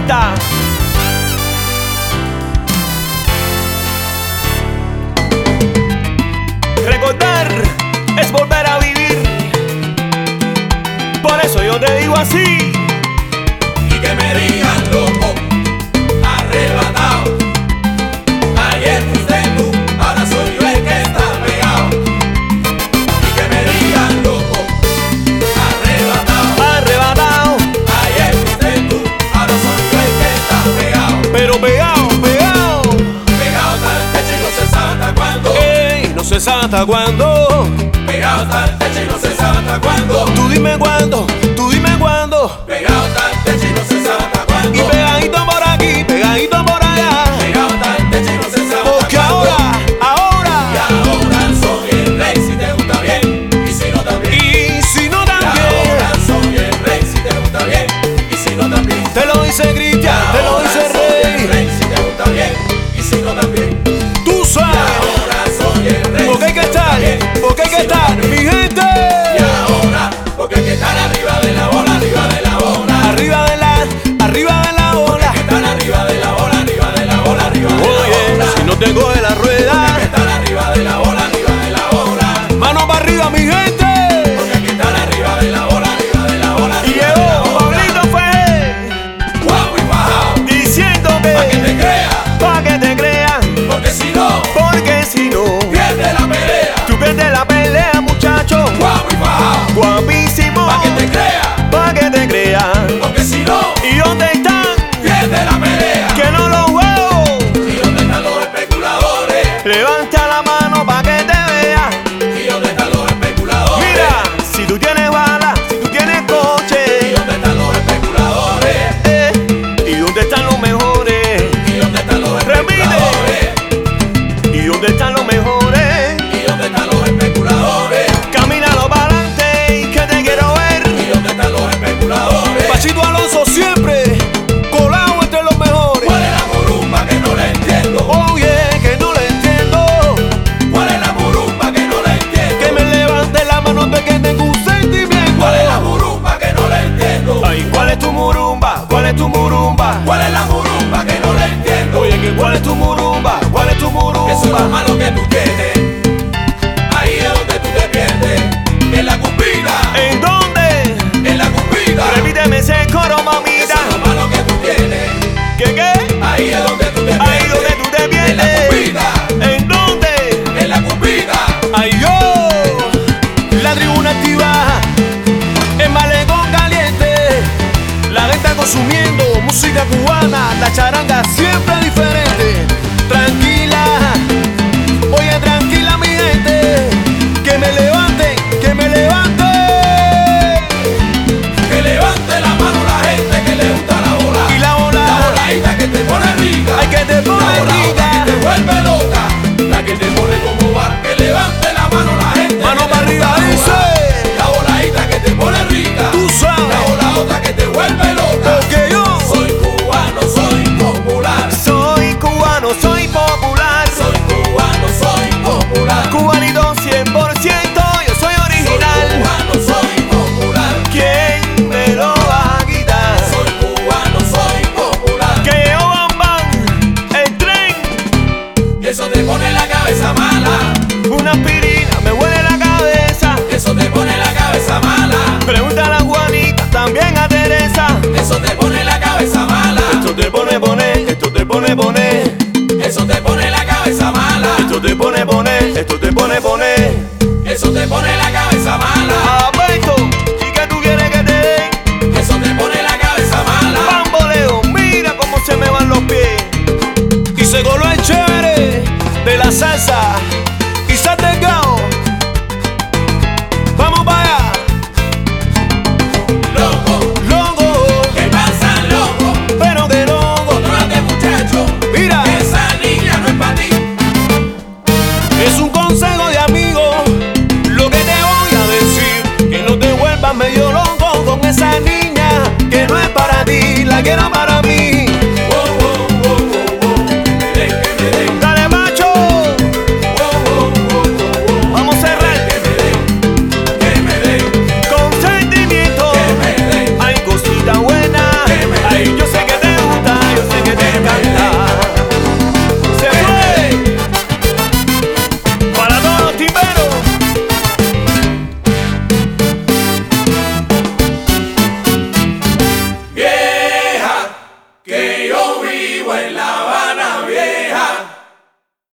vuelta. Recordar es volver a vivir. Por eso yo te digo así. Y que me digan loco, arrebatado. Ayer fuiste tú, ahora soy yo el que está pegado. Y que me digan loco, arrebatado. Arrebatado. Ayer fuiste tú, ahora soy yo el que está pegado. Pero pegado, pegado. Pegado hasta el techo y no se sabe hasta cuándo. Ey, no se sabe hasta cuándo. Pegado hasta el techo y no se sabe hasta cuándo. Tú dime cuándo, tú dime cuándo. Pegado hasta el techo y no se sabe hasta cuándo. Y pegadito por aquí, pegadito por allá. Pegado hasta el techo y no se sabe Porque hasta cuándo. ahora Y ahora soy el rey si te gusta bien y si no también. y si no Y también. ahora soy el rey si te gusta bien y si no también. Te lo dice Cristian, te lo dice Ahora soy el Rey. rey si te gusta bien y si no también. Tú Y sabes, ahora soy el rey. porque hay que estar, porque hay que estar, mi gente. Y ahora porque hay que estar arriba de la bola, arriba de la bola. Arriba de la ola. Hay que estar arriba de la bola, arriba de la bola, arriba de la Oye, bola. si no te coge la Hay que rueda, estar arriba de la bola, arriba de la bola. mano para arriba, mi gente. Porque hay que estar arriba de la bola, arriba de la bola, Y arriba de la llegó bola. Pablito Fe Guau y bajao, diciendo pa' que te que creas, pa' que te crean, porque si no, pierde la pelea. Tú pierdes la pelea, muchacho. Guau y bajao, Guapísimo, pa' que te creas, pa' que te crean. porque si no, ¿Y dónde están? pierde la pelea. Que no los veo. ¿Y dónde están los especuladores? Levanta la mano pa' que te vea. ¿Y dónde están los especuladores? Mira, si tú tienes bala, si tú tienes ¿Y coche, dónde están los especuladores? ¿y dónde están los mejores? ¿Y dónde están los Repite. especuladores? ¿Y dónde están los mejores? ¿Y dónde están los especuladores? Camínalo para adelante y que te quiero ver. ¿Y dónde están los especuladores? Pachito Alonso siempre colado entre los mejores. ¿Cuál es la murumba que no la entiendo? Oye, que no le entiendo. ¿Cuál es la murumba que no la entiendo? Que me levante la mano de que tengo un sentimiento. ¿Cuál es la murumba que no la entiendo? Ay, ¿cuál es tu murumba? ¿Cuál es tu murumba? ¿Cuál es la murumba que no la entiendo? Oye, que ¿cuál es tu murumba? ¿Cuál es tu Eso es lo murumba? malo que tú tienes.